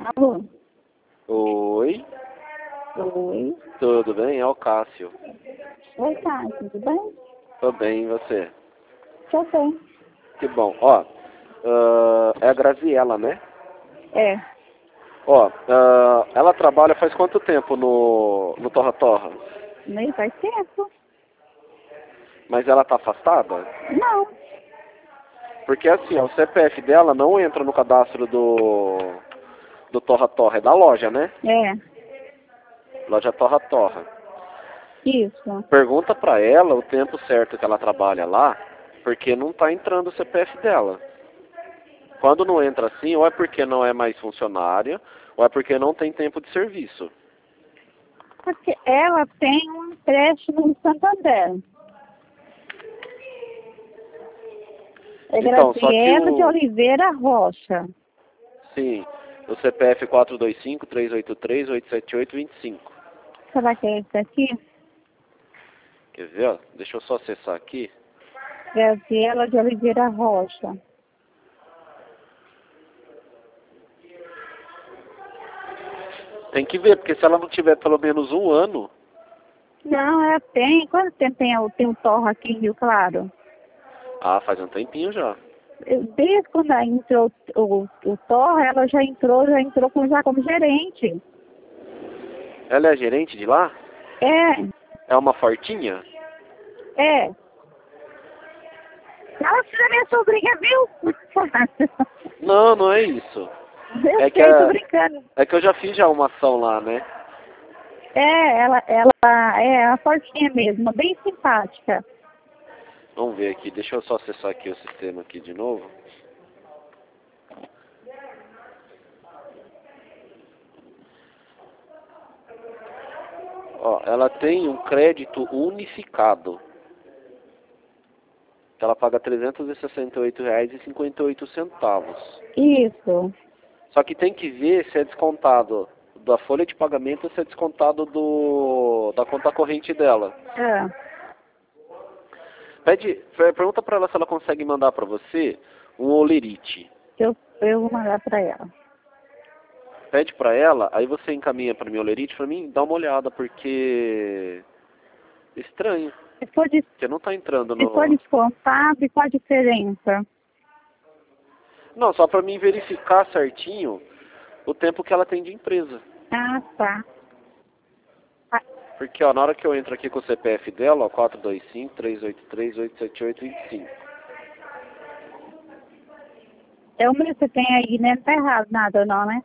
Alô? Oi, Oi. tudo bem? É o Cássio. Oi, Cássio, tudo bem? Tô bem, e você? Tô bem. Que bom. Ó, é a Graziella, né? É, Ó, ela trabalha faz quanto tempo no Torra Torra? nem faz tempo. Mas ela tá afastada? Não. Porque assim, ó, o CPF dela não entra no cadastro do Torra Torra, é da loja, né? É, Loja Torra Torra. isso. Pergunta pra ela o tempo certo que ela trabalha lá, porque não tá entrando o CPF dela. Quando não entra assim, ou é porque não é mais funcionária, ou é porque não tem tempo de serviço. Porque ela tem um empréstimo no Santander. É Então, só que Graziela de Oliveira Rocha. sim, o CPF 425-383-878-25. Será que é esse aqui? Quer ver, ó? Deixa eu só acessar aqui. Graziela de Oliveira Rocha. Tem que ver, porque se ela não tiver pelo menos um ano, Não, ela tem. Quanto tempo tem o Torra aqui em Rio Claro? faz um tempinho já. Desde quando entrou o Torra, ela já entrou como gerente. Ela é gerente de lá? É, É uma fortinha? é. Ela filha minha sobrinha, viu? Não, não é isso. Eu É que, sei, tô brincando. é que eu já fiz já uma ação lá, né? Ela é a fortinha mesmo, bem simpática. Vamos ver aqui, deixa eu só acessar aqui o sistema aqui de novo. Ó, ela tem um crédito unificado. Que ela paga R$ 368,58. Isso. Só que tem que ver se é descontado da folha de pagamento ou se é descontado da conta corrente dela. É, Pergunta pra ela se ela consegue mandar pra você um olerite. eu vou mandar pra ela. Pede pra ela, aí você encaminha pra mim o olerite, pra mim dá uma olhada, porque estranho, Se for, des- porque não tá entrando se for no... descontado, e qual a diferença? Não, só pra mim verificar certinho o tempo que ela tem de empresa. Ah, tá. Ah, Porque, ó, na hora que eu entro aqui com o CPF dela, ó, 425-383-878-25. é o mesmo que você tem aí, né? Não tá errado nada não, né?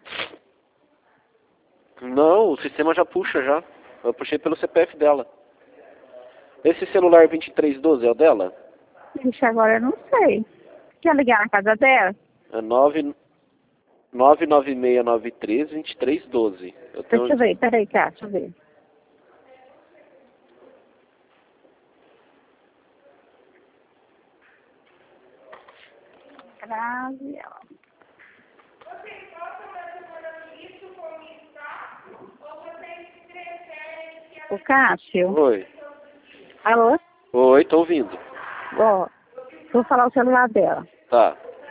Não, o sistema já puxa já. Eu puxei pelo CPF dela. Esse celular 2312 é o dela? Ixi, agora eu não sei. Quer ligar na casa dela? É 99693-2312. Eu Deixa eu tenho... ver, peraí, cá, deixa eu ver. Graziela. O Cássio? Oi. Alô? Oi, tô ouvindo. Ó, vou falar o celular dela. Tá.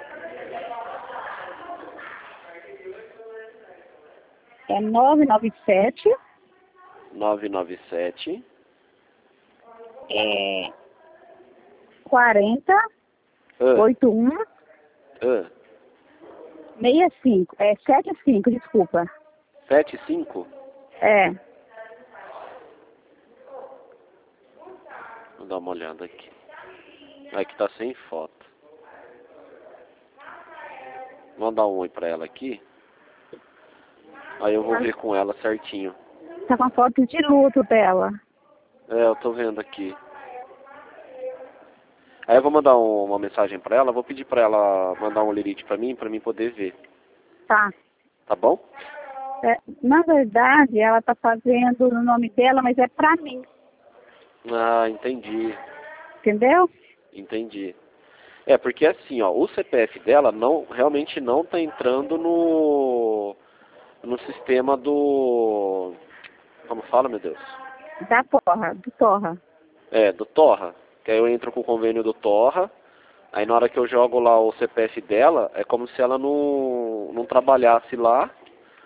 É 997 997... é 40 Ah, 81 ah, 65. É 75, desculpa. 75? É. Vou dar uma olhada aqui. Aqui tá sem foto. Vou dar um oi pra ela aqui. Aí eu vou ver com ela certinho. Tá com a foto de luto dela. É, eu tô vendo aqui. Aí eu vou mandar uma mensagem pra ela, vou pedir pra ela mandar um lerite pra mim poder ver. Tá. Tá bom? É, na verdade, ela tá fazendo no nome dela, mas é pra mim. Ah, entendi. Entendeu? Entendi. É, porque assim, ó, o CPF dela realmente não tá entrando no sistema do... Como fala, meu Deus? Da Torra, do Torra. É, do Torra. Que aí eu entro com o convênio do Torra. Aí na hora que eu jogo lá o CPF dela, é como se ela não trabalhasse lá,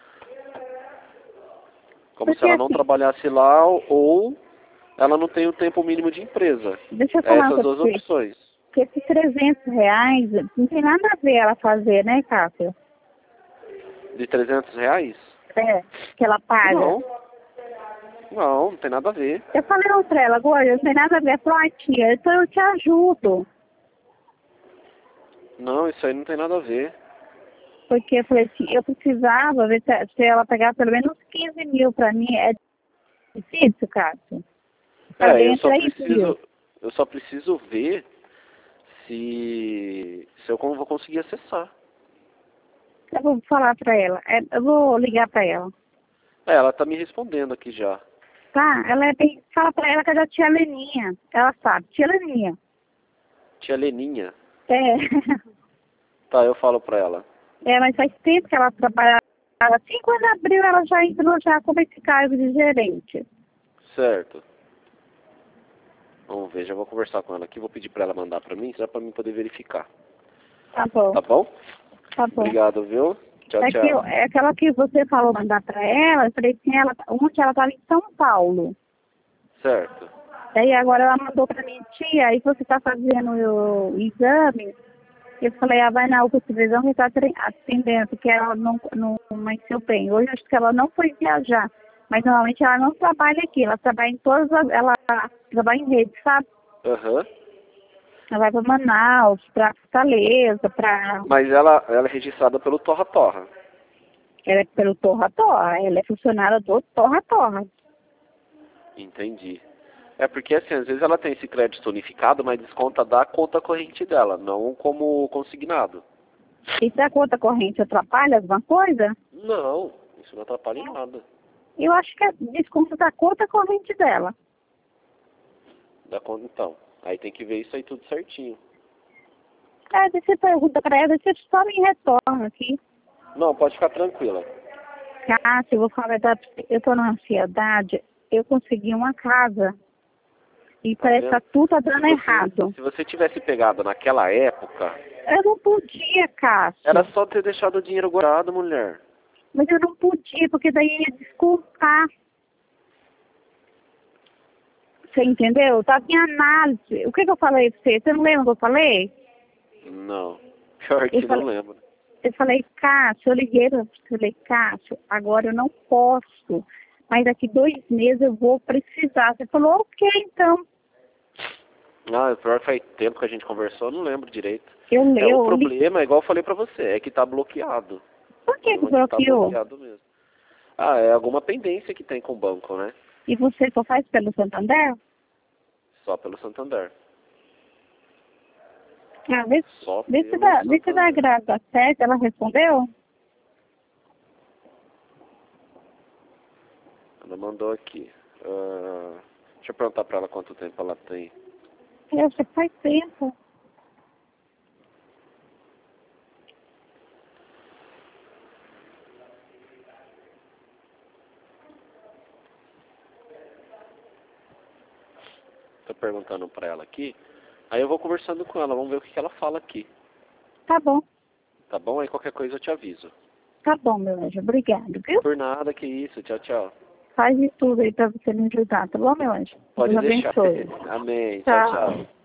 Como Porque se ela não assim, trabalhasse lá ou ela não tem o tempo mínimo de empresa. deixa eu falar Essas pra duas você, opções. que esses R$ 300 não tem nada a ver ela fazer, né, Cássio? De R$ 300? É, que ela paga. Não. Não tem nada a ver. Eu falei pra ela, agora, não tem nada a ver. Ela falou, tia, então eu te ajudo. Não, isso aí não tem nada a ver. Porque eu falei assim, eu precisava ver se ela pegar pelo menos 15 mil pra mim. É difícil, Cássio. Tá Eu dentro só aí, preciso, eu só preciso ver se eu vou conseguir acessar. Eu vou falar pra ela. Eu vou ligar pra ela. Ela tá me respondendo aqui já. Tá? Ela é bem. Fala pra ela que é da tia Leninha. Ela sabe, tia Leninha. Tia Leninha. É. Tá, eu falo pra ela. Mas faz tempo que ela trabalha. Assim, quando abriu, ela já entrou já como esse cargo de gerente. Certo. Vamos ver, já vou conversar com ela aqui. Vou pedir pra ela mandar pra mim, só pra mim poder verificar. Tá bom. Tá bom? Tá bom. Obrigado, viu? Tchau, É, tchau. é aquela que você falou mandar pra ela, eu falei assim, ontem ela estava em São Paulo. Certo. Daí agora ela mandou pra mim, tia, aí você tá fazendo o exame. Eu falei, vai na UPA que tá atendendo, porque ela não amanheceu bem. Hoje acho que ela não foi viajar, mas normalmente ela não trabalha aqui, ela trabalha em ela trabalha em rede, sabe? Aham. Ela vai pra Manaus, pra Fortaleza, Mas ela é registrada pelo Torra Torra. ela é pelo Torra Torra, ela é funcionária do Torra Torra. Entendi. É porque assim, às vezes ela tem esse crédito unificado, mas desconta da conta corrente dela, não como consignado. E se a conta corrente atrapalha alguma coisa, Não, isso não atrapalha em nada. eu acho que é desconto da conta corrente dela. Da conta, então. Aí tem que ver isso aí tudo certinho. Daí você pergunta pra ela, você só me retorna aqui. Não, pode ficar tranquila. Cássio, eu vou falar a verdade, eu tô na ansiedade, eu consegui uma casa e parece que vendo? tudo tá dando errado. Se você tivesse pegado naquela época, Eu não podia, Cássio. era só ter deixado o dinheiro guardado, mulher. Mas eu não podia, porque daí ia descontar. Você entendeu? Tava em análise. O que eu falei pra você? Você não lembra o que eu falei? Não. Pior que não lembro. Eu falei, Cássio, eu liguei pra você, eu falei, Cássio, agora eu não posso, mas daqui 2 meses eu vou precisar. Você falou, ok, então. Ah, pior que faz tempo que a gente conversou, eu não lembro direito. Eu O problema, igual eu falei pra você, é que tá bloqueado. Por que Tá bloqueou? bloqueado mesmo. Ah, é alguma pendência que tem com o banco, né? E você só faz pelo Santander? Só pelo Santander. Ah, vê Só se pelo da Santander. Graça certo, ela respondeu? Ela mandou aqui. Deixa eu perguntar pra ela quanto tempo ela tem. Já faz tempo. Tô perguntando pra ela aqui. Aí eu vou conversando com ela, vamos ver o que ela fala aqui. Tá bom. Tá bom? Aí qualquer coisa eu te aviso. Tá bom, meu anjo. Obrigado, viu? Por nada, que isso. Tchau, tchau. Faz de tudo aí pra você me ajudar, tá bom, meu anjo? Pode Deus deixar. abençoe. Amém. Tchau, Tchau. tchau.